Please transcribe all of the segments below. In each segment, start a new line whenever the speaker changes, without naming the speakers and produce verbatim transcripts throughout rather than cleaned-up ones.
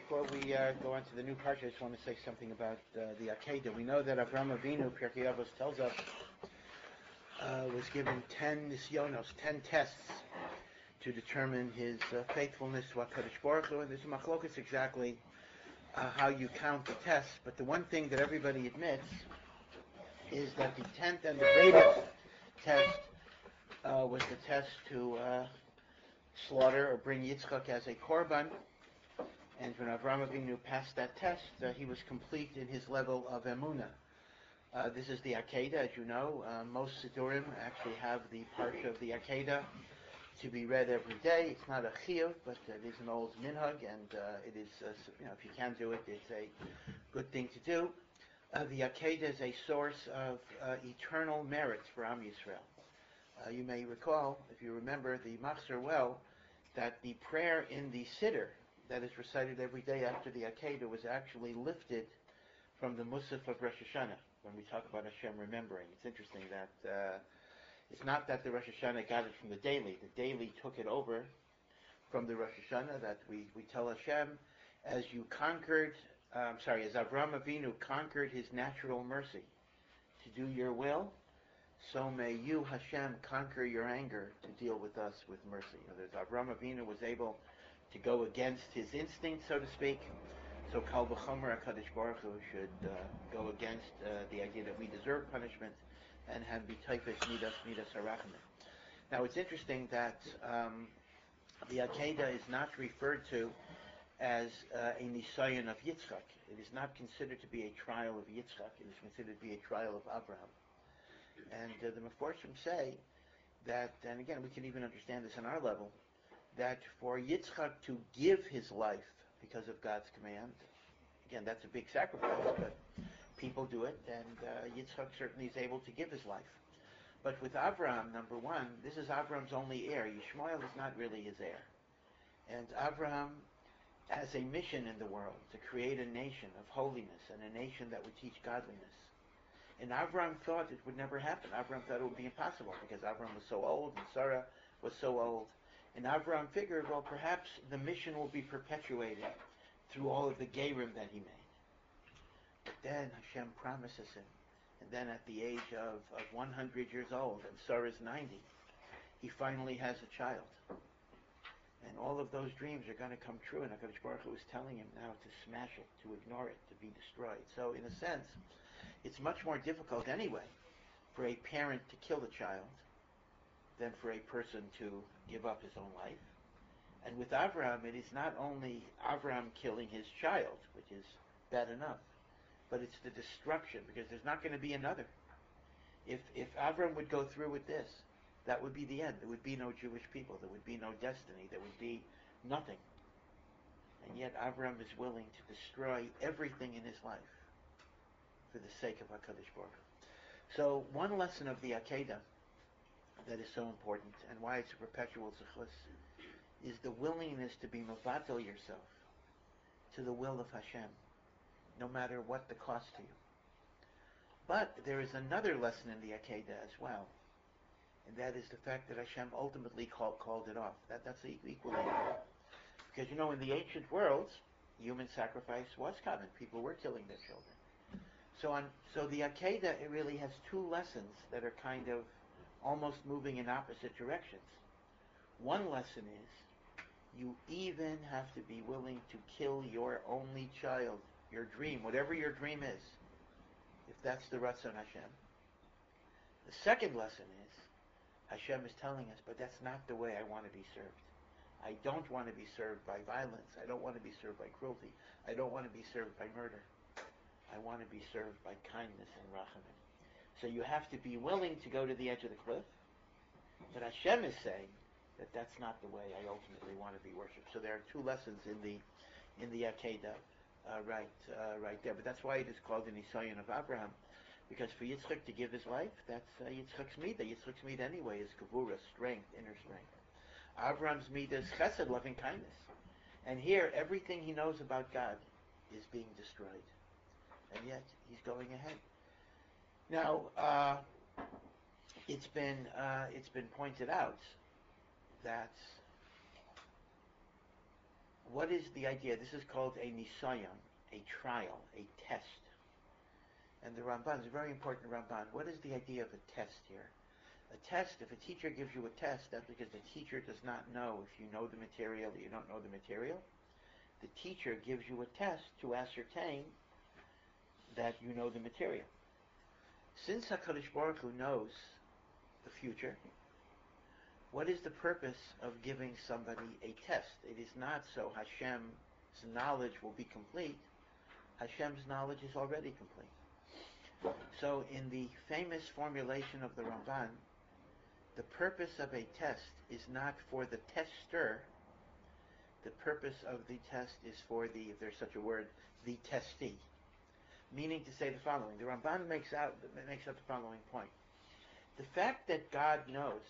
Before we uh, go on to the new parsha, I just want to say something about uh, the Akedah. We know that Avraham Avinu, Pirkei Avos tells us, uh, was given ten nisyonos, ten tests to determine his uh, faithfulness to HaKadosh Baruch Hu, and there's a machlokas exactly uh, how you count the tests, but the one thing that everybody admits is that the tenth and the greatest test uh, was the test to uh, slaughter or bring Yitzchak as a korban. And when Avraham Avinu passed that test, uh, he was complete in his level of emunah. Uh, this is the Akedah, as you know. Uh, most Siddurim actually have the parsha of the Akedah to be read every day. It's not a chiyuv, but it is an old minhag, and uh, it is, uh, you know, if you can do it, it's a good thing to do. Uh, the Akedah is a source of uh, eternal merits for Am Yisrael. Uh, you may recall, if you remember the Machzor well, that the prayer in the Siddur that is recited every day after the Akedah was actually lifted from the Musaf of Rosh Hashanah, when we talk about Hashem remembering. It's interesting that uh, it's not that the Rosh Hashanah got it from the daily. The daily took it over from the Rosh Hashanah, that we, we tell Hashem, as you conquered, uh, I'm sorry, as Avraham Avinu conquered his natural mercy to do your will, so may you, Hashem, conquer your anger to deal with us with mercy. In other words, Avraham Avinu was able to go against his instinct, so to speak. So Kal V'chomer HaKadosh Baruch Hu should uh, go against uh, the idea that we deserve punishment and have be taifes midas midas harachamim. Now it's interesting that um, the Akedah is not referred to as uh, a nisayon of Yitzchak. It is not considered to be a trial of Yitzchak. It is considered to be a trial of Abraham. And uh, the Meforshim say that, and again we can even understand this on our level, that for Yitzchak to give his life because of God's command, again, that's a big sacrifice, but people do it, and uh, Yitzchak certainly is able to give his life. But with Avraham, number one, this is Avraham's only heir. Yishmael is not really his heir. And Avraham has a mission in the world to create a nation of holiness and a nation that would teach godliness. And Avraham thought it would never happen. Avraham thought it would be impossible because Avraham was so old and Sarah was so old. And Avraham figured, well, perhaps the mission will be perpetuated through all of the gerim that he made. But then Hashem promises him, and then at the age of, of one hundred years old, and Sarah's ninety, he finally has a child. And all of those dreams are going to come true, and HaKadosh Baruch Hu is telling him now to smash it, to ignore it, to be destroyed. So in a sense, it's much more difficult anyway for a parent to kill a child than for a person to give up his own life. And with Avraham, it is not only Avraham killing his child, which is bad enough, but it's the destruction, because there's not going to be another. If if Avraham would go through with this, that would be the end. There would be no Jewish people. There would be no destiny. There would be nothing. And yet Avraham is willing to destroy everything in his life for the sake of HaKadosh Baruch Hu. So one lesson of the Akedah that is so important, and why it's a perpetual zechus, is the willingness to be mevatel yourself to the will of Hashem, no matter what the cost to you. But there is another lesson in the Akedah as well, and that is the fact that Hashem ultimately call, called it off. That, that's equally important. Because, you know, in the ancient worlds, human sacrifice was common. People were killing their children. So, on, so the Akedah, it really has two lessons that are kind of almost moving in opposite directions. One lesson is, you even have to be willing to kill your only child, your dream, whatever your dream is, if that's the Ratzon Hashem. The second lesson is, Hashem is telling us, but that's not the way I want to be served. I don't want to be served by violence. I don't want to be served by cruelty. I don't want to be served by murder. I want to be served by kindness and rachamim. So you have to be willing to go to the edge of the cliff. But Hashem is saying that that's not the way I ultimately want to be worshipped. So there are two lessons in the in the Akedah, uh, right uh, right there. But that's why it is called the Nisayon of Abraham, because for Yitzchak to give his life, that's uh, Yitzchak's midah. Yitzchak's midah anyway is kavura, strength, inner strength. Abraham's midah is chesed, loving kindness. And here, everything he knows about God is being destroyed, and yet he's going ahead. Now, uh, it's been uh, it's been pointed out that What is the idea? This is called a nisayon, a trial, a test. And the Ramban is a very important Ramban. What is the idea of a test here? A test, if a teacher gives you a test, that's because the teacher does not know if you know the material or you don't know the material. The teacher gives you a test to ascertain that you know the material. Since HaKadosh Baruch Hu knows the future, what is the purpose of giving somebody a test? It is not so Hashem's knowledge will be complete. Hashem's knowledge is already complete. So in the famous formulation of the Ramban, the purpose of a test is not for the tester. The purpose of the test is for the, if there's such a word, the testee. Meaning to say the following. The Ramban makes out makes up the following point. The fact that God knows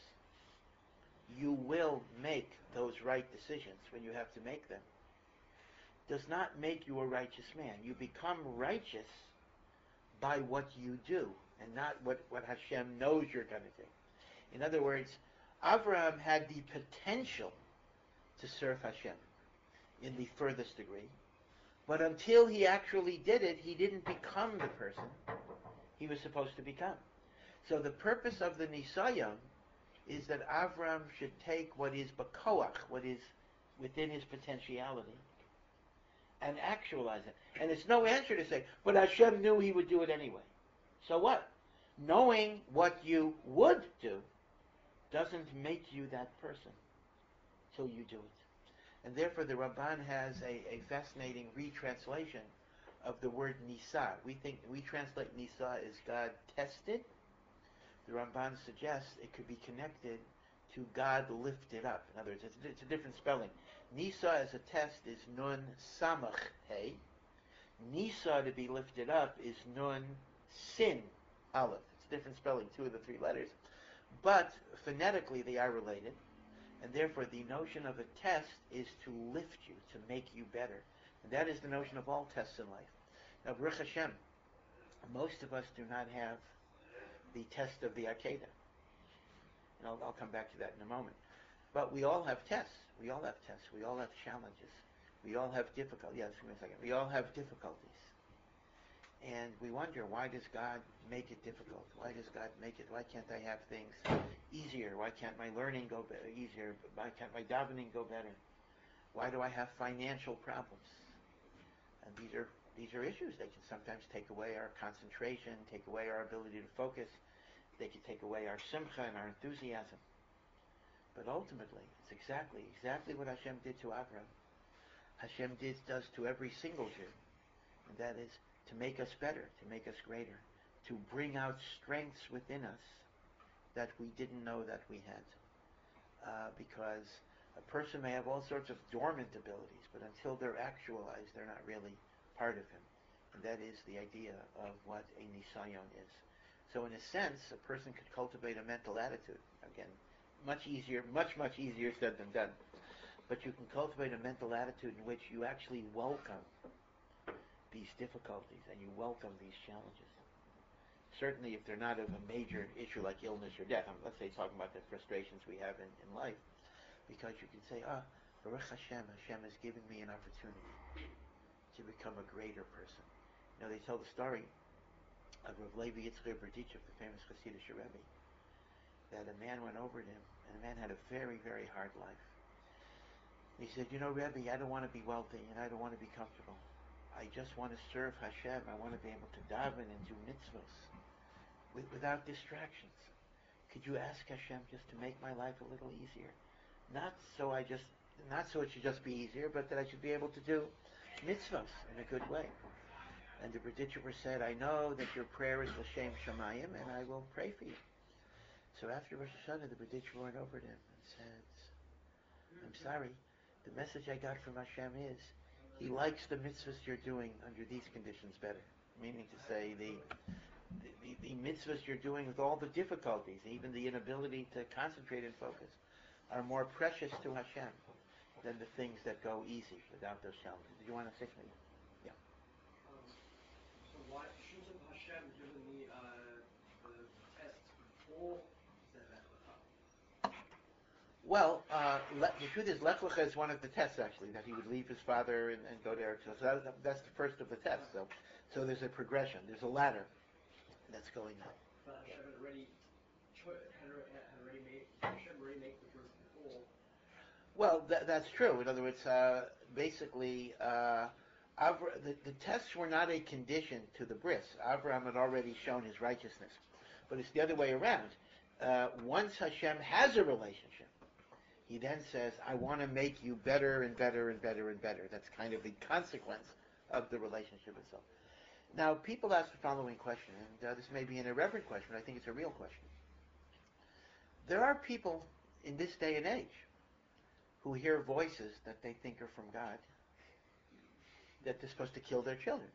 you will make those right decisions when you have to make them does not make you a righteous man. You become righteous by what you do and not what, what Hashem knows you're going to do. In other words, Avraham had the potential to serve Hashem in the furthest degree, but until he actually did it, he didn't become the person he was supposed to become. So the purpose of the Nisayon is that Avraham should take what is Bakoach, what is within his potentiality, and actualize it. And it's no answer to say, but Hashem knew he would do it anyway. So what? Knowing what you would do doesn't make you that person till you do it. And therefore the Ramban has a, a fascinating retranslation of the word Nisa. We think, we translate Nisa as God tested. The Ramban suggests it could be connected to God lifted up. In other words, it's, it's a different spelling. Nisa as a test is Nun Samach Hey. Nisa to be lifted up is Nun Sin Aleph. It's a different spelling, two of the three letters. But phonetically they are related. And therefore the notion of a test is to lift you, to make you better. And that is the notion of all tests in life. Now, Baruch Hashem, most of us do not have the test of the Akedah. And I'll, I'll come back to that in a moment. But we all have tests. We all have tests. We all have challenges. We all have difficulties. Yes, give me a second. We all have difficulties. And we wonder, why does God make it difficult? Why does God make it? Why can't I have things easier? Why can't my learning go better, easier? Why can't my davening go better? Why do I have financial problems? And these are these are issues. They can sometimes take away our concentration, take away our ability to focus. They can take away our simcha and our enthusiasm. But ultimately, it's exactly, exactly what Hashem did to Abraham. Hashem did, does to every single Jew. And that is to make us better, to make us greater, to bring out strengths within us that we didn't know that we had. Uh, because a person may have all sorts of dormant abilities, but until they're actualized, they're not really part of him. And that is the idea of what a nisayon is. So in a sense, a person could cultivate a mental attitude. Again, much easier, much, much easier said than done. But you can cultivate a mental attitude in which you actually welcome these difficulties and you welcome these challenges. Certainly if they're not of a major issue like illness or death, I'm, let's say talking about the frustrations we have in, in life, because you can say, ah, Baruch Hashem, Hashem has given me an opportunity to become a greater person. You know, they tell the story of Rav Levi Yitzchak Berditchev, the famous Hasidic Rebbe, that a man went over to him, and the man had a very, very hard life. He said, you know, Rebbe, I don't want to be wealthy, and I don't want to be comfortable. I just want to serve Hashem. I want to be able to daven and do mitzvahs with, without distractions. Could you ask Hashem just to make my life a little easier? Not so I just, not so it should just be easier, but that I should be able to do mitzvahs in a good way. And the Berditchever said, I know that your prayer is l'shem shamayim, and I will pray for you. So after Rosh Hashanah, the Berditchever went over to him and said, I'm sorry, the message I got from Hashem is, He likes the mitzvahs you're doing under these conditions better. Meaning to say, the, the, the mitzvahs you're doing with all the difficulties, even the inability to concentrate and focus, are more precious to Hashem than the things that go easy without those challenges. Do you want to say something? Yeah.
Um, so why shouldn't Hashem given me uh, the test before he said that?
Well, uh, le- the truth is, Lech Lecha is one of the tests, actually, that he would leave his father and, and go to Eretz. So that, that's the first of the tests. So, so there's a progression. There's a ladder that's going on.
But Hashem had already, cho- had, already- had already made, Hashem already made the birth before.
Well, tha- that's true. In other words, uh, basically, uh, Avra- the, the tests were not a condition to the bris. Avraham had already shown his righteousness. But it's the other way around. Uh, once Hashem has a relationship, he then says, I want to make you better and better and better and better. That's kind of the consequence of the relationship itself. Now, people ask the following question, and uh, this may be an irreverent question, but I think it's a real question. There are people in this day and age who hear voices that they think are from God, that they're supposed to kill their children.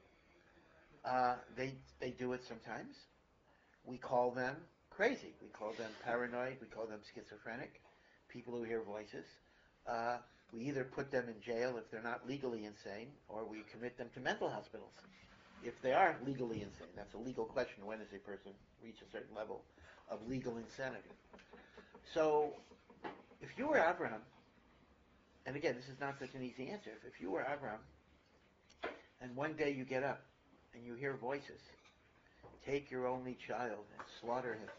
Uh, they they do it sometimes. We call them crazy. We call them paranoid. We call them schizophrenic. People who hear voices. Uh, we either put them in jail if they're not legally insane, or we commit them to mental hospitals if they are legally insane. That's a legal question. When does a person reach a certain level of legal insanity? So, if you were Abraham, and again, this is not such an easy answer. If, if you were Abraham, and one day you get up and you hear voices, take your only child and slaughter him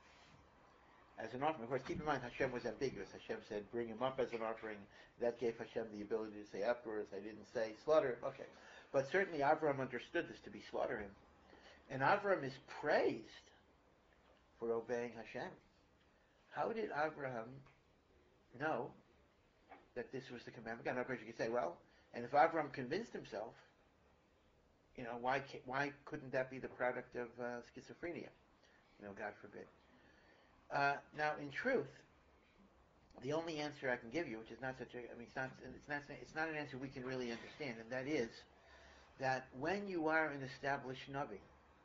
as an offering. Of course, keep in mind, Hashem was ambiguous. Hashem said, bring him up as an offering. That gave Hashem the ability to say afterwards, I didn't say slaughter him. Okay. But certainly Avraham understood this to be slaughter him. And Avraham is praised for obeying Hashem. How did Avraham know that this was the commandment? Again, of course you could say, well, and if Avraham convinced himself, you know, why why couldn't that be the product of uh, schizophrenia? You know, God forbid. Uh, now, in truth, the only answer I can give you, which is not such a, I mean, it's not, it's not, it's not an answer we can really understand, and that is that when you are an established Navi,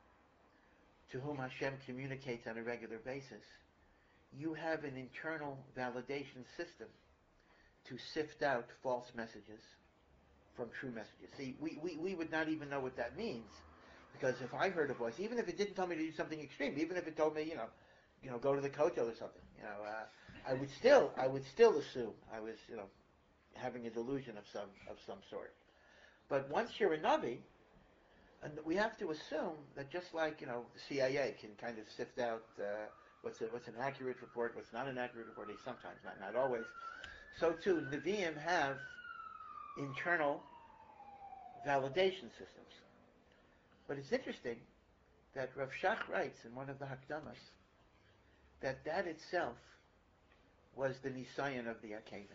to whom Hashem communicates on a regular basis, you have an internal validation system to sift out false messages from true messages. See, we, we, we would not even know what that means, because if I heard a voice, even if it didn't tell me to do something extreme, even if it told me, you know, you know, go to the kotel or something, you know, uh, I would still, I would still assume I was, you know, having a delusion of some, of some sort. But once you're a Navi, and we have to assume that just like, you know, the C I A can kind of sift out uh, what's a, what's an accurate report, what's not an accurate report, they sometimes, not, not always, so too, Nevi'im have internal validation systems. But it's interesting that Rav Shach writes in one of the Hakdamas that that itself was the Nisayan of the Akedah.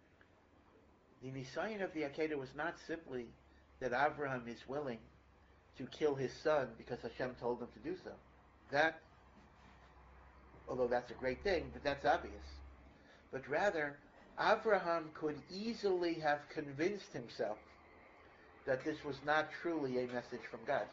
The Nisayan of the Akedah was not simply that Abraham is willing to kill his son because Hashem told him to do so. That, although that's a great thing, but that's obvious. But rather, Abraham could easily have convinced himself that this was not truly a message from God.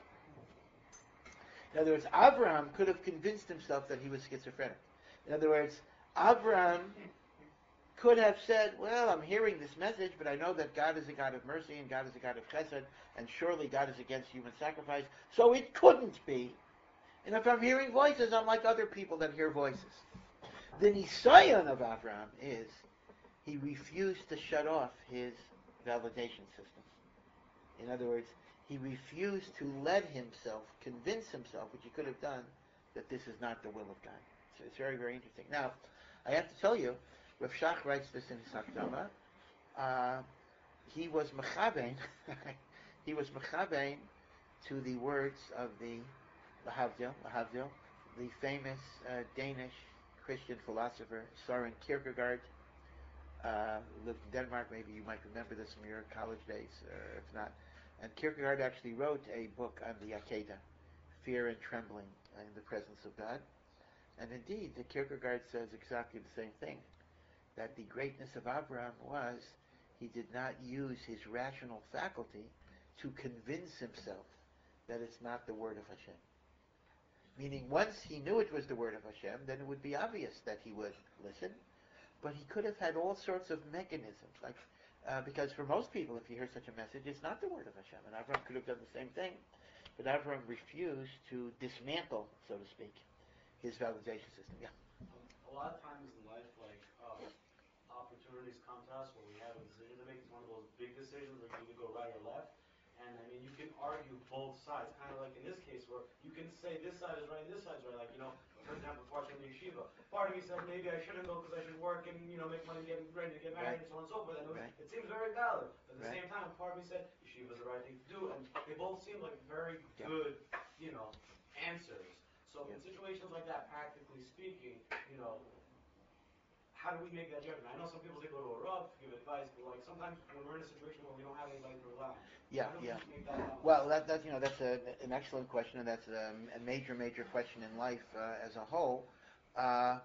In other words, Abraham could have convinced himself that he was schizophrenic. In other words, Abraham could have said, well, I'm hearing this message, but I know that God is a God of mercy and God is a God of chesed, and surely God is against human sacrifice, so it couldn't be. And if I'm hearing voices, I'm like other people that hear voices. The Nisayan of Abraham is he refused to shut off his validation system. In other words, he refused to let himself convince himself, which he could have done, that this is not the will of God. So it's very, very interesting. Now, I have to tell you, Rav Shach writes this in his Hakdama. Uh, he was mechabein, he was mechabein to the words of the Lahavdil, Lahavdil, the famous uh, Danish Christian philosopher Søren Kierkegaard. Uh, lived in Denmark. Maybe you might remember this from your college days, or if not. And Kierkegaard actually wrote a book on the Akedah, Fear and Trembling in the Presence of God. And indeed, the Kierkegaard says exactly the same thing, that the greatness of Abraham was he did not use his rational faculty to convince himself that it's not the word of Hashem. Meaning, once he knew it was the word of Hashem, then it would be obvious that he would listen. But he could have had all sorts of mechanisms, like uh, because for most people, if you hear such a message, it's not the word of Hashem. And Avraham could have done the same thing, but Avraham refused to dismantle, so to speak, his validation system. Yeah.
Um, a lot of times in life, like um, Bernie's come to us when we have a decision to make. It's one of those big decisions where you either go right or left. And I mean, you can argue both sides, kind of like in this case where you can say this side is right and this side is right. Like, you know, for example, Parts from the yeshiva. Part of me says maybe I shouldn't go because I should work and, you know, make money getting ready to get married
Right.
and so on and so forth. And it, was,
Right.
it seems very valid. But at the
Right.
same time, part of me said yeshiva is the right thing to do. And they both seem like very
Yeah.
good, you know, answers. So
Yeah.
in situations like that, practically speaking, you know, how do we make that judgment? I know some people say go to a Rav, give advice, but like sometimes when we're in a situation where we don't have anybody to rely on,
Yeah,
how do
yeah.
we make that balance?
Well, that, that you know that's a, an excellent question, and that's a, a major, major question in life uh, as a whole. Uh,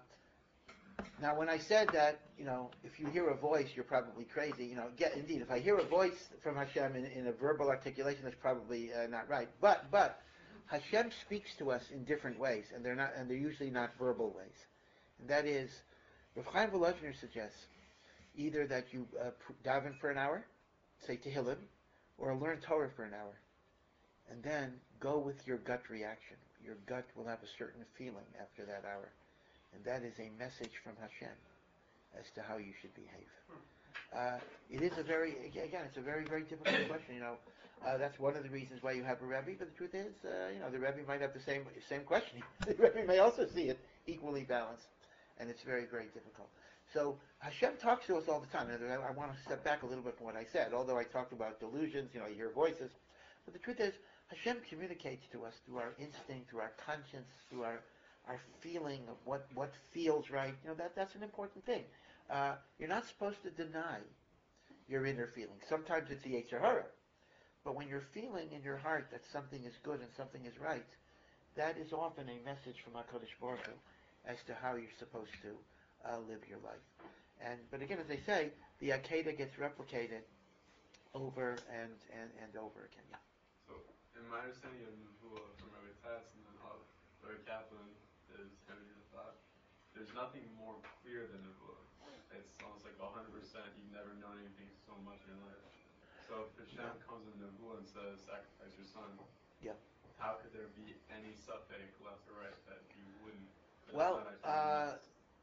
now, when I said that, you know, if you hear a voice, you're probably crazy. You know, get, indeed, if I hear a voice from Hashem in, in a verbal articulation, that's probably uh, not right. But, but Hashem speaks to us in different ways, and they're not, and they're usually not verbal ways. And that is, Rav Chaim Volozhiner suggests either that you uh, daven for an hour, say Tehillim, or learn Torah for an hour, and then go with your gut reaction. Your gut will have a certain feeling after that hour, and that is a message from Hashem as to how you should behave. Uh, it is a very, again, it's a very, very difficult question. You know, uh, that's one of the reasons why you have a Rebbe. But the truth is, uh, you know, the Rebbe might have the same same question. The Rebbe may also see it equally balanced, and it's very, very difficult. So Hashem talks to us all the time. And I, I want to step back a little bit from what I said. Although I talked about delusions, you know, you hear voices, but the truth is, Hashem communicates to us through our instinct, through our conscience, through our our feeling of what, what feels right. You know, that that's an important thing. Uh, you're not supposed to deny your inner feelings. Sometimes it's the Yetzer Hara. But when you're feeling in your heart that something is good and something is right, that is often a message from HaKadosh Baruch Hu as to how you're supposed to uh, live your life. And But again, as I say, the Akedah gets replicated over and, and, and over again. Yeah.
So, in my understanding of Nevuah from Rabbi Tatz and then how Rabbi Kaplan is heavy in the thought, there's nothing more clear than Nevuah. It's almost like one hundred percent, you've never known anything so much in your life. So if Hashem yeah. comes in Nevuah and says, sacrifice your son,
yeah.
how could there be any suffix left or right that you wouldn't?
Well, uh,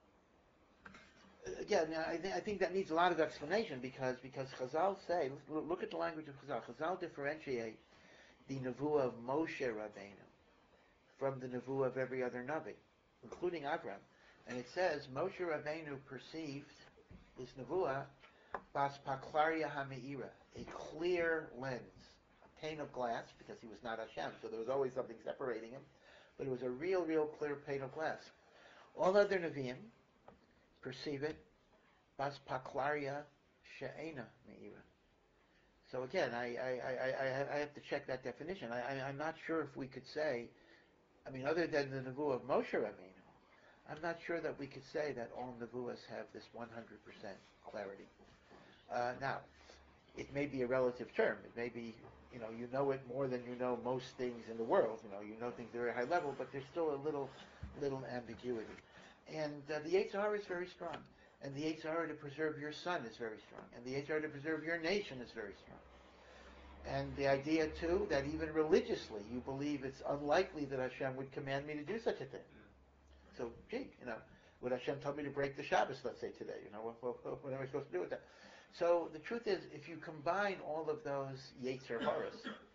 again, I, th- I think that needs a lot of explanation because because Chazal say, look, look at the language of Chazal. Chazal differentiate the Nevuah of Moshe Rabbeinu from the Nevuah of every other Navi, including Avram. And it says, Moshe Rabbeinu perceived his Nevuah bas paklaria hameira, a clear lens, a pane of glass, because he was not Hashem, so there was always something separating him, but it was a real, real clear pane of glass. All other Nevi'im perceive it bas paklaria she'ena meira. So again, I, I, I, I have to check that definition. I, I, I'm not sure if we could say, I mean, other than the Nevuah of Moshe Rabbeinu, I'm not sure that we could say that all Nevuahs have this one hundred percent clarity. Uh, now, it may be a relative term. It may be, you know, you know it more than you know most things in the world. You know, you know things at a very high level, but there's still a little, little ambiguity. And uh, the Yetzer Hara is very strong. And the Yetzer Hara to preserve your son is very strong. And the Yetzer Hara to preserve your nation is very strong. And the idea, too, that even religiously you believe it's unlikely that Hashem would command me to do such a thing. So, gee, you know, would Hashem tell me to break the Shabbos, let's say, today? You know, what, what, what am I supposed to do with that? So the truth is, if you combine all of those Yetzer Haras,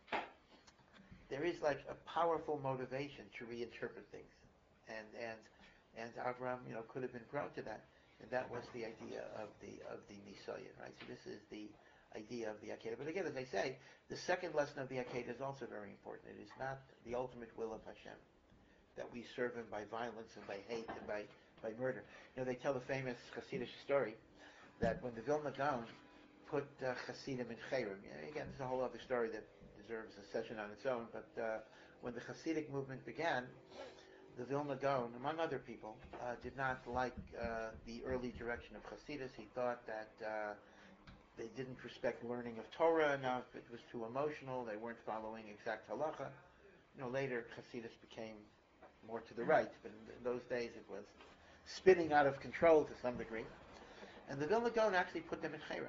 there is like a powerful motivation to reinterpret things. And and and Avram, you know, could have been prone to that. And that was the idea of the of the Nisayan, right? So this is the idea of the Akedah. But again, as I say, the second lesson of the Akedah is also very important. It is not the ultimate will of Hashem, that we serve him by violence and by hate and by, by murder. You know, they tell the famous Hasidic story that when the Vilna Gaon put uh, Hasidim in Cherem, again, this is a whole other story that deserves a session on its own, but uh, when the Hasidic movement began, the Vilna Gaon, among other people, uh, did not like uh, the early direction of Hasidus. He thought that uh, they didn't respect learning of Torah enough, it was too emotional, they weren't following exact halacha. You know, later Hasidus became more to the right, but in those days it was spinning out of control to some degree. And the Vilna Gaon actually put them in Cherem.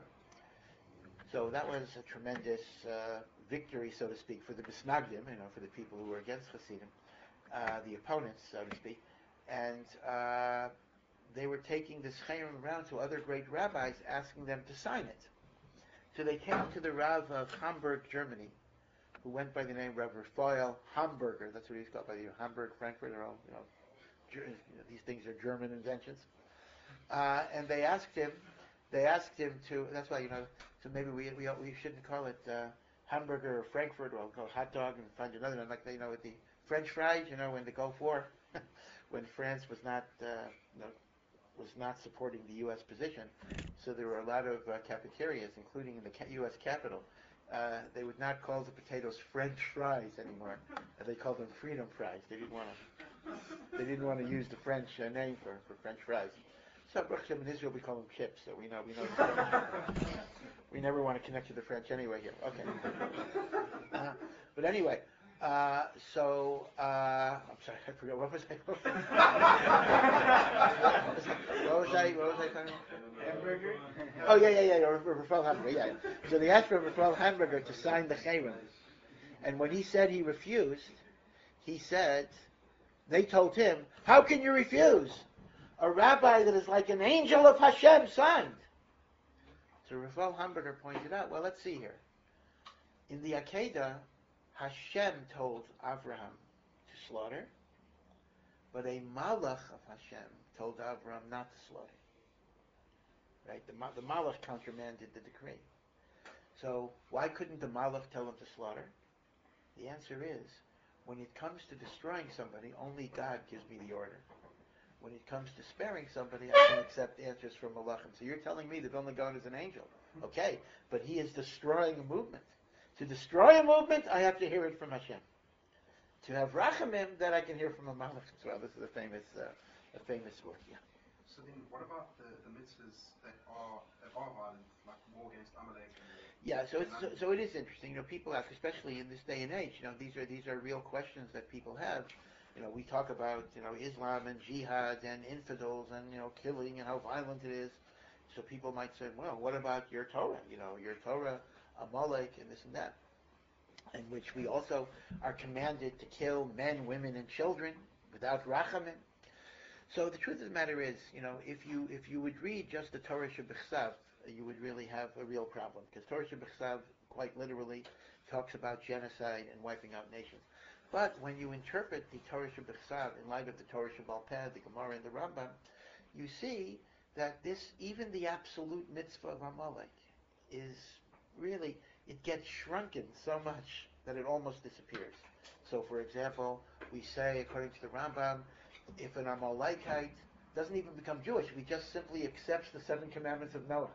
So that was a tremendous uh, victory, so to speak, for the Misnagdim, you know, for the people who were against Hasidim, uh, the opponents, so to speak. And uh, they were taking this chayrim around to other great rabbis, asking them to sign it. So they came to the Rav of Hamburg, Germany, who went by the name Rav Raphael Hamburger. That's what he's called by the Hamburg, Frankfurt. They're all, you know, Ger- you know, these things are German inventions. Uh, and they asked him, they asked him to. That's why, you know. So maybe we we we shouldn't call it uh, hamburger or Frankfurt, or we'll call it hot dog and find another one like they, you know, with the French fries. You know, when the Gulf War, when France was not, uh, you know, was not supporting the U S position, so there were a lot of uh, cafeterias, including in the ca- U S Capitol. Uh, they would not call the potatoes French fries anymore. Uh, they called them freedom fries. They didn't want to. They didn't want to use the French uh, name for, for French fries. So Baruch Hashem, in Israel we call them chips. So we know we know. The French. We never want to connect to the French anyway here. Okay. Uh, but anyway, uh, so uh, I'm sorry, I forgot what was I. What was I? What was I talking about?
Hamburger?
Oh yeah, yeah, yeah. Raphael Hamburger. Yeah. So they asked for Raphael Hamburger to sign the chayrim, and when he said he refused, he said, they told him, "How can you refuse? A rabbi that is like an angel of Hashem signed." So Raphael Hamburger pointed out, well, let's see here. In the Akedah, Hashem told Avraham to slaughter, but a malach of Hashem told Avraham not to slaughter. Right? The, the malach countermanded the decree. So why couldn't the malach tell him to slaughter? The answer is, when it comes to destroying somebody, only God gives me the order. When it comes to sparing somebody, I can accept answers from malachim. So you're telling me that only God is an angel. Okay, but he is destroying a movement. To destroy a movement, I have to hear it from Hashem. To have rachamim, that I can hear from a malach as well. This is a famous, uh, a famous word. Yeah.
So then, what about the, the mitzvahs that are that are violent, like war against Amalek?
Yeah, so it's so, so it is interesting. You know, people ask, especially in this day and age. You know, these are these are real questions that people have. You know, we talk about, you know, Islam and jihad and infidels and, you know, killing and how violent it is. So people might say, well, what about your Torah? You know, your Torah, Amalek, and this and that. In which we also are commanded to kill men, women, and children without rachamim. So the truth of the matter is, you know, if you if you would read just the Torah Shebechsav, you would really have a real problem. Because Torah Shebechsav, quite literally, talks about genocide and wiping out nations. But when you interpret the Torah Shebechsav in light of the Torah Shebal Peh, the Gemara, and the Rambam, you see that this, even the absolute mitzvah of Amalek, is really, it gets shrunken so much that it almost disappears. So, for example, we say, according to the Rambam, if an Amalekite doesn't even become Jewish, he just simply accepts the seven commandments of Noah,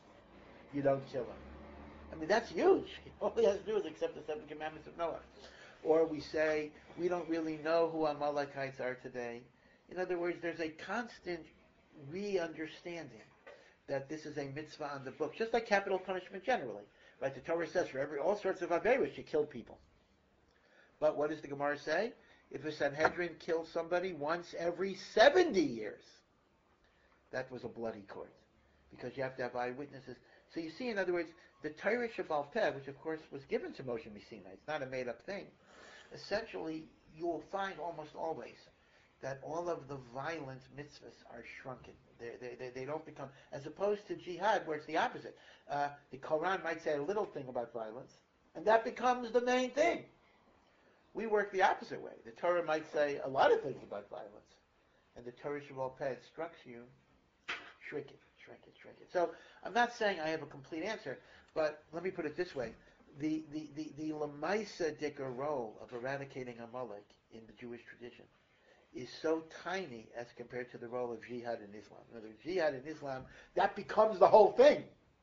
you don't kill him. I mean, that's huge. All he has to do is accept the seven commandments of Noah. Or we say, we don't really know who Amalekites are today. In other words, there's a constant re-understanding that this is a mitzvah on the book, just like capital punishment generally. Right? The Torah says for every all sorts of averos you kill people. But what does the Gemara say? If a Sanhedrin kills somebody once every seventy years, that was a bloody court. Because you have to have eyewitnesses. So you see, in other words, the Torah Shebal Peh, which of course was given to Moshe Sinai, it's not a made-up thing. Essentially, you will find almost always that all of the violent mitzvahs are shrunken. They, they, they, they don't become, as opposed to jihad, where it's the opposite. Uh, the Quran might say a little thing about violence, and that becomes the main thing. We work the opposite way. The Torah might say a lot of things about violence, and the Torah Shebal Peh instructs you, shrink it, shrink it, shrink it. So I'm not saying I have a complete answer, but let me put it this way. The the, the, the Lamaisa Dika role of eradicating Amalek in the Jewish tradition is so tiny as compared to the role of jihad in Islam. In other words, jihad in Islam, that becomes the whole thing.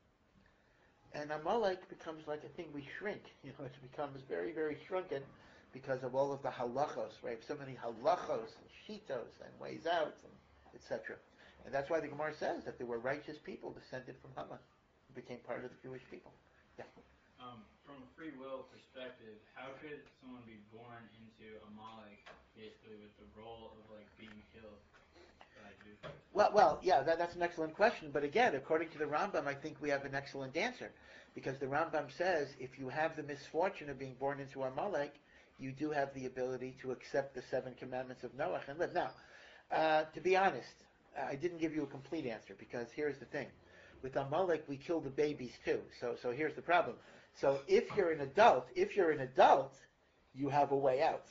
And Amalek becomes like a thing we shrink. You know, it becomes very, very shrunken because of all of the halachos, right? So many halachos and shitos and ways out, and et cetera. And that's why the Gemara says that there were righteous people descended from Haman who became part of the Jewish people. Yeah.
Um, from a free will perspective, how could someone be born into Amalek, basically with the role of like being killed by Jews?
Well, well, yeah, that, that's an excellent question. But again, according to the Rambam, I think we have an excellent answer, because the Rambam says if you have the misfortune of being born into Amalek, you do have the ability to accept the seven commandments of Noah and live. Now, uh, to be honest, I didn't give you a complete answer because here's the thing. With Amalek, we kill the babies too. So, so here's the problem. So if you're an adult, if you're an adult, you have a way out.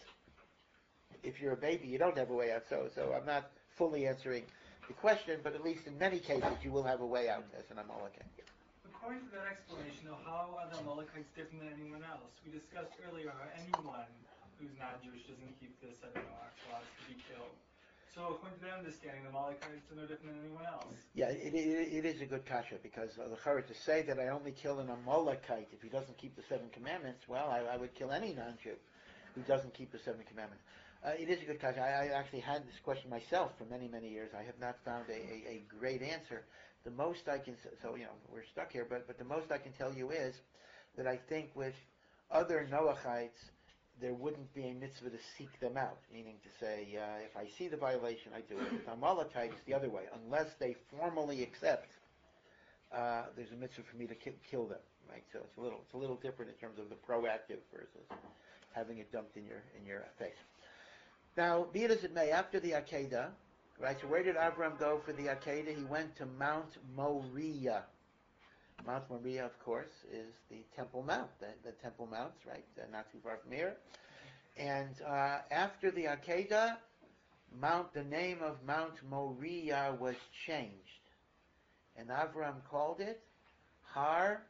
If you're a baby, you don't have a way out. So, so I'm not fully answering the question, but at least in many cases, you will have a way out as an Amalekite.
According to that explanation, though, how are the Amalekites different than anyone else? We discussed earlier how anyone who's not Jewish doesn't keep the seven Noach laws to be killed. So according to their understanding, the Amalekites are no different than anyone else.
Yeah, it, it, it is a good kasha because uh, the Chara to say that I only kill an Amalekite if he doesn't keep the seven commandments, well, I, I would kill any non-Jew who doesn't keep the seven commandments. Uh, it is a good kasha. I, I actually had this question myself for many, many years. I have not found a, a, a great answer. The most I can, so, you know, we're stuck here, but, but the most I can tell you is that I think with other Noachites, there wouldn't be a mitzvah to seek them out, meaning to say, uh, if I see the violation, I do it. With Amalekites, the other way. Unless they formally accept, uh, there's a mitzvah for me to ki- kill them, right? So it's a little, it's a little different in terms of the proactive versus having it dumped in your, in your face. Now, be it as it may, after the Akedah, right, so where did Avram go for the Akedah? He went to Mount Moriah. Mount Moriah, of course, is the Temple Mount, the, the Temple Mounts, right, uh, not too far from here. And uh, after the Akedah, Mount, the name of Mount Moriah was changed. And Avram called it Har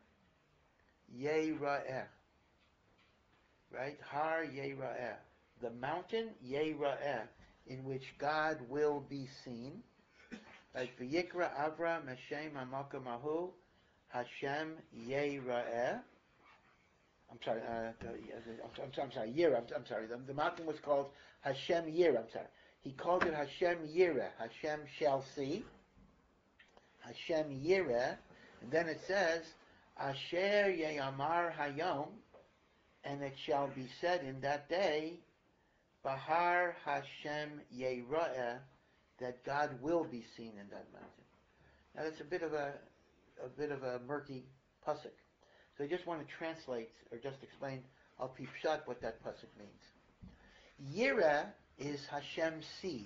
Yera'eh. Right? Har Yera'eh. The mountain Yera'eh, in which God will be seen. Like V'yikra Avram Hashem Hamakom Ahu Hashem Yera'eh. I'm sorry, uh, I'm, I'm, I'm sorry, Yireh. I'm, I'm sorry. The, the mountain was called Hashem Yireh. I'm sorry. He called it Hashem Yireh. Hashem shall see. Hashem Yireh. And then it says, Asher Ye'amar Hayom, and it shall be said in that day, Bahar Hashem Yera'eh, that God will be seen in that mountain. Now that's a bit of a a bit of a murky pasuk. So I just want to translate or just explain al pi pshat what that pasuk means. Yireh is Hashem sees.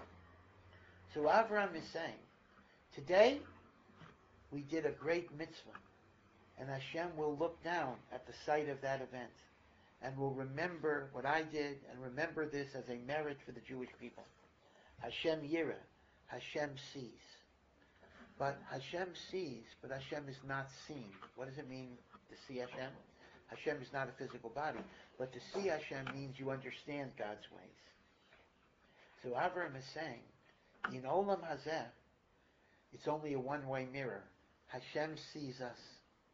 So Avram is saying, today we did a great mitzvah, and Hashem will look down at the site of that event and will remember what I did and remember this as a merit for the Jewish people. Hashem Yireh, Hashem sees. But Hashem sees, but Hashem is not seen. What does it mean to see Hashem? Hashem is not a physical body. But to see Hashem means you understand God's ways. So Avram is saying, in Olam Hazeh, it's only a one-way mirror. Hashem sees us.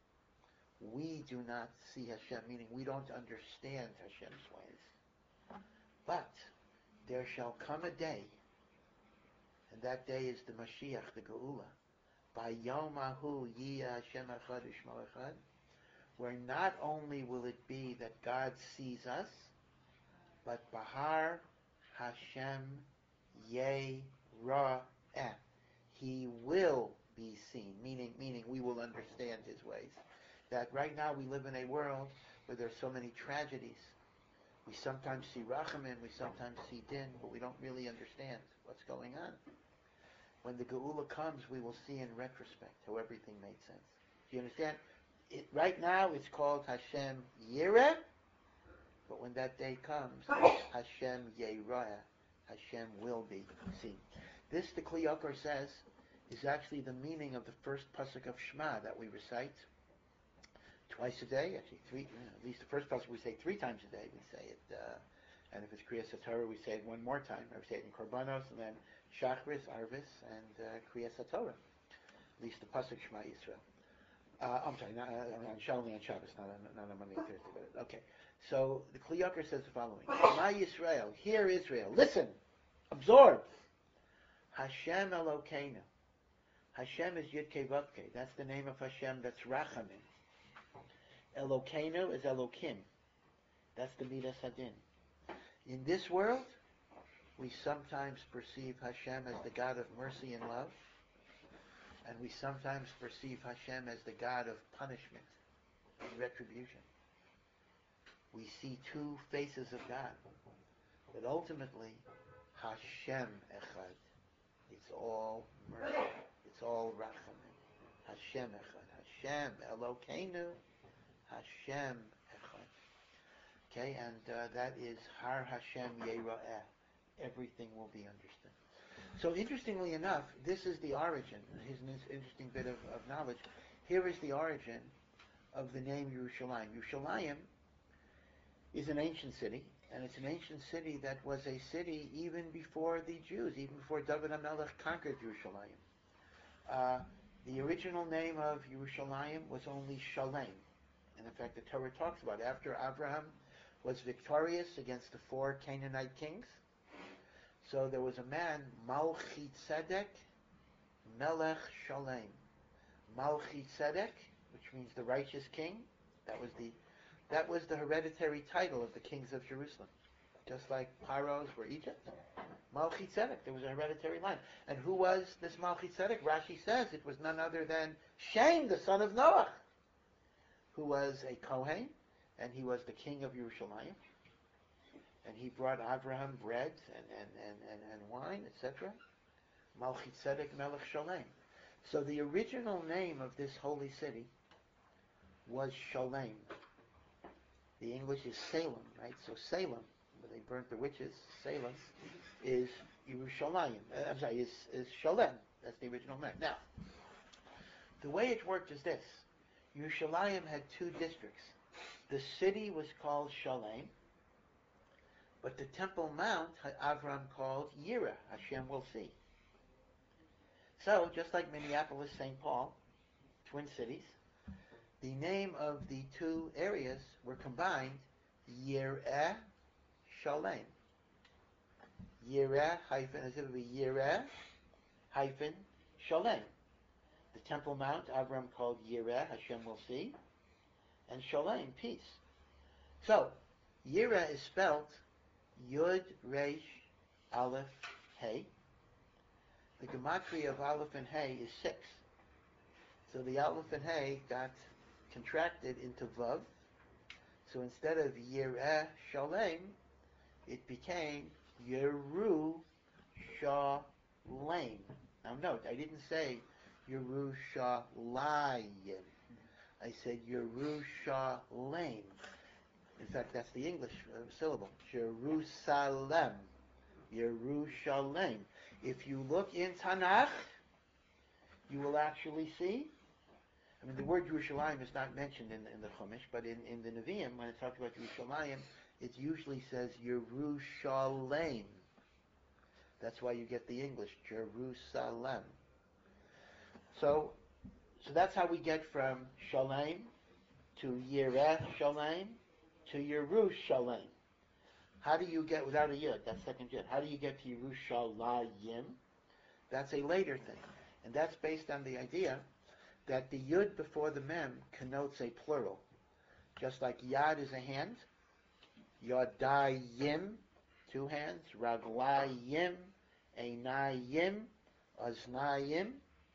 We do not see Hashem, meaning we don't understand Hashem's ways. But there shall come a day, and that day is the Mashiach, the Geula, by Yom Ahu Yiyah Hashem Echad U'Shmo Echad, where not only will it be that God sees us, but Bahar Hashem Yera'eh, He will be seen, meaning meaning we will understand His ways. That right now we live in a world where there's so many tragedies. We sometimes see Rachamim, we sometimes see Din, but we don't really understand what's going on. When the Geula comes, we will see in retrospect how everything made sense. Do you understand? It, right now it's called Hashem Yireh, but when that day comes, Hashem Yera'eh, Hashem will be seen. This, the Kli Yakar says, is actually the meaning of the first pasuk of Shema that we recite twice a day, actually three, at least the first pasuk we say three times a day. We say it, uh, and if it's Kriyas HaTorah, we say it one more time. Or we say it in Korbanos, and then Shachris, Arvis, and uh, Kriyas HaTorah. At least the pasuk Shema Yisrael. Uh, I'm sorry, not, uh, on Shalom on Shabbos, not on, not on Monday and Thursday. But, okay, so the Kli Yakar says the following: Shema Yisrael, hear Israel, listen, absorb. Hashem Elokeinu. Hashem is Yud Kei Vav Kei. That's the name of Hashem. That's Rachamim. Elokeinu is Elokim. That's the Midas Hadin. In this world, we sometimes perceive Hashem as the God of mercy and love, and we sometimes perceive Hashem as the God of punishment and retribution. We see two faces of God, but ultimately, Hashem Echad. It's all mercy. It's all rachamim. Hashem echad. Hashem Elokeinu. Hashem echad. Okay, and uh, that is Har Hashem Yera'eh. Everything will be understood. So interestingly enough, this is the origin. Here's an interesting bit of, of knowledge. Here is the origin of the name Yerushalayim. Yerushalayim is an ancient city, and it's an ancient city that was a city even before the Jews, even before David HaMelech conquered Yerushalayim. Uh, the original name of Yerushalayim was only Shalem. And in fact, the Torah talks about it. After Abraham was victorious against the four Canaanite kings, so there was a man, Malchi Tzedek, Melech Shalem. Malchi Tzedek, which means the righteous king. That was the that was the hereditary title of the kings of Jerusalem. Just like Paros were Egypt. Malchi Tzedek, there was a hereditary line. And who was this Malchi Tzedek? Rashi says it was none other than Shem, the son of Noah, who was a Kohen, and he was the king of Yerushalayim. And he brought Abraham bread and, and, and, and, and wine, et cetera. Malchi Tzedek Melech Shalem. So the original name of this holy city was Shalem. The English is Salem, right? So Salem, where they burnt the witches, Salem, is Yerushalayim. Uh, I'm sorry, is, is Shalem. That's the original name. Now, the way it worked is this. Yerushalayim had two districts. The city was called Shalem, but the Temple Mount, Avram called Yira, Hashem will see. So, just like Minneapolis, Saint Paul, twin cities, the name of the two areas were combined, Yireh Shalem. Yireh hyphen, as if it would be Yireh hyphen Shalem. The Temple Mount, Avram called Yireh, Hashem will see, and Shalem, peace. So, Yireh is spelled Yud Resh Aleph Hey. The gematria of Aleph and Hey is six. So the Aleph and Hey got contracted into Vav. So instead of Yireh Shalem, it became Yeru Shalem. Now note, I didn't say Yerushalayim. I said Yerushalem. In fact, that's the English uh, syllable. Jerusalem. Yerushalem. If you look in Tanakh, you will actually see, I mean, the word Yerushalayim is not mentioned in, in the Chumash, but in, in the Nevi'im, when it talks about Yerushalayim, it usually says Yerushalem. That's why you get the English, Jerusalem. So, so that's how we get from Shalem to Yireh Shalem to Yerushalem. How do you get, without a yud, that's second yud, how do you get to Yerushalayim? That's a later thing. And that's based on the idea that the yud before the mem connotes a plural. Just like yad is a hand, yadayim, two hands, raglayim, einayim, aznayim.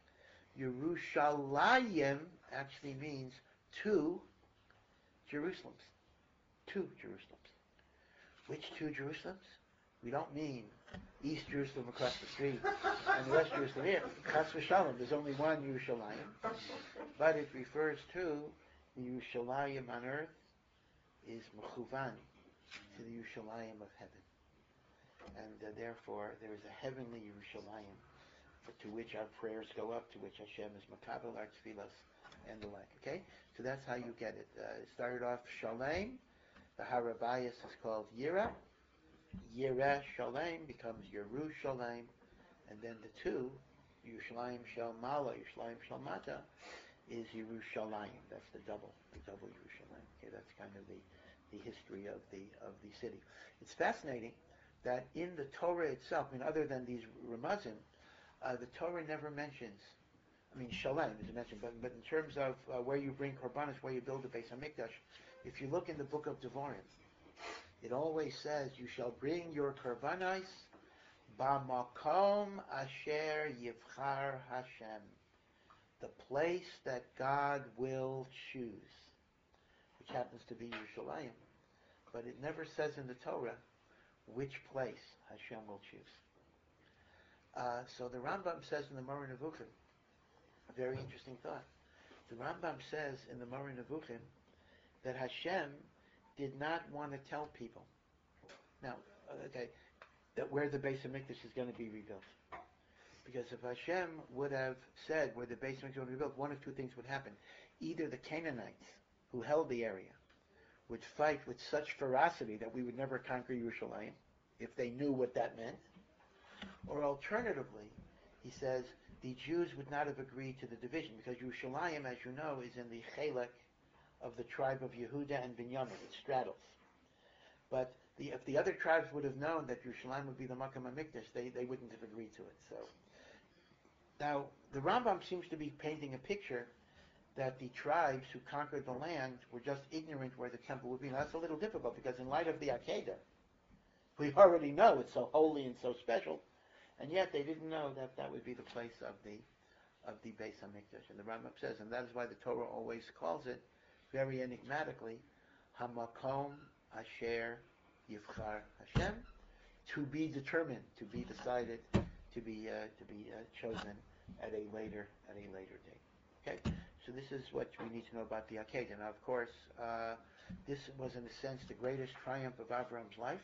Yerushalayim actually means two Jerusalems. Two Jerusalems. Which two Jerusalems? We don't mean East Jerusalem across the street and West Jerusalem here. Chas v'shalom, there's only one Yerushalayim. But it refers to the Yerushalayim on earth is mechuvan to the Yerushalayim of heaven. And uh, therefore, there is a heavenly Yerushalayim for, to which our prayers go up, to which Hashem is makabel our tefillas and the like. Okay? So that's how you get it. Uh, it started off Shalem. The Harabayas is called Yira. Yireh Shalem becomes Yerushalayim. And then the two, Yerushalayim Shel Mala, Yerushalayim Shel Mata, is Yerushalayim. That's the double, the double Yerushalayim. Okay, that's kind of the, the history of the of the city. It's fascinating that in the Torah itself, I mean, other than these Ramazim, uh, the Torah never mentions, I mean, Shalem is mentioned, but, but in terms of uh, where you bring Korbanos, where you build the Beis HaMikdash, if you look in the book of Devarim, it always says, you shall bring your Korbanos b'makom asher yivchar Hashem, the place that God will choose, which happens to be Yerushalayim. But it never says in the Torah which place Hashem will choose. Uh, so the Rambam says in the Moreh Nevuchim, a very interesting thought. The Rambam says in the Moreh Nevuchim that Hashem did not want to tell people. Now, okay, that where the Beis Hamikdash is going to be rebuilt. Because if Hashem would have said where the Beis Hamikdash is going to be rebuilt, one of two things would happen. Either the Canaanites, who held the area, would fight with such ferocity that we would never conquer Yerushalayim, if they knew what that meant. Or alternatively, he says, the Jews would not have agreed to the division, because Yerushalayim, as you know, is in the Chelek of the tribe of Yehuda and Binyamin. It straddles. But the, if the other tribes would have known that Yerushalayim would be the Makam HaMikdash, they, they wouldn't have agreed to it. So, now, the Rambam seems to be painting a picture that the tribes who conquered the land were just ignorant where the temple would be. Now, that's a little difficult, because in light of the Akedah, we already know it's so holy and so special, and yet they didn't know that that would be the place of the of the Beis HaMikdash. And the Rambam says, and that is why the Torah always calls it, very enigmatically, Hamakom Asher Yivchar Hashem, to be determined, to be decided, to be uh, to be uh, chosen at a later at a later date. Okay, so this is what we need to know about the Akedah. Now, of course, uh, this was in a sense the greatest triumph of Avram's life.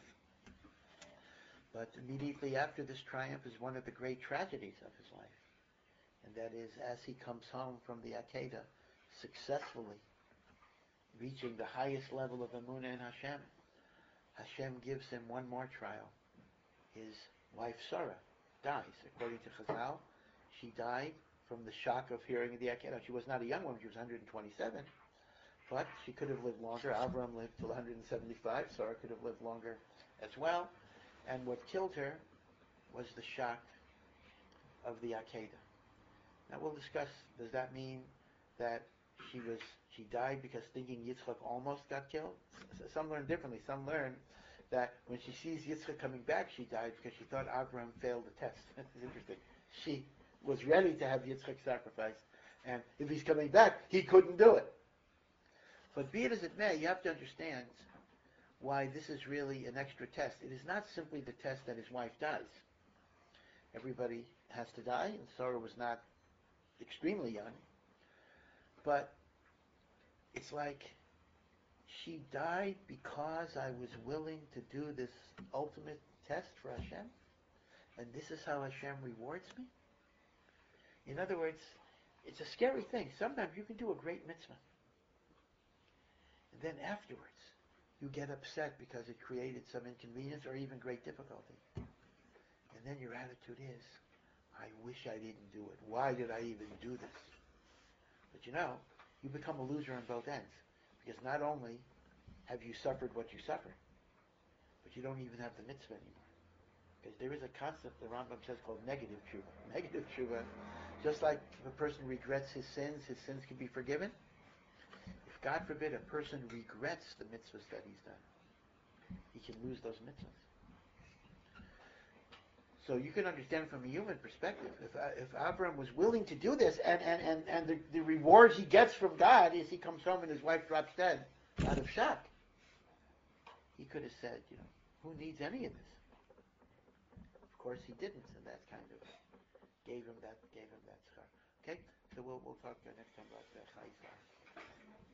But immediately after this triumph is one of the great tragedies of his life, and that is as he comes home from the Akedah, successfully reaching the highest level of Emunah in Hashem, Hashem gives him one more trial. His wife Sarah dies. According to Chazal, she died from the shock of hearing the Akedah. She was not a young woman, she was one hundred twenty-seven, but she could have lived longer. Avram lived till one hundred seventy-five, Sarah could have lived longer as well. And what killed her was the shock of the Akedah. Now we'll discuss, does that mean that she was she died because thinking Yitzchak almost got killed? Some learn differently. Some learn that when she sees Yitzchak coming back, she died because she thought Abraham failed the test. It's interesting. She was ready to have Yitzchak sacrificed, and if he's coming back, he couldn't do it. But be it as it may, you have to understand why this is really an extra test. It is not simply the test that his wife dies. Everybody has to die, and Sarah was not extremely young. But it's like she died because I was willing to do this ultimate test for Hashem, and this is how Hashem rewards me? In other words, it's a scary thing. Sometimes you can do a great mitzvah, and then afterwards, you get upset because it created some inconvenience or even great difficulty. And then your attitude is, I wish I didn't do it. Why did I even do this? But you know, you become a loser on both ends. Because not only have you suffered what you suffered, but you don't even have the mitzvah anymore. Because there is a concept the Rambam says called negative tshuva. Negative tshuva, just like if a person regrets his sins, his sins can be forgiven. God forbid a person regrets the mitzvahs that he's done, he can lose those mitzvahs. So you can understand from a human perspective, if uh, if Abraham was willing to do this, and, and, and, and the, the reward he gets from God is he comes home and his wife drops dead out of shock, he could have said, you know, who needs any of this? Of course he didn't, and that kind of gave him that gave him that scar. Okay, so we'll we'll talk uh, next time about uh, Chayei Sarah.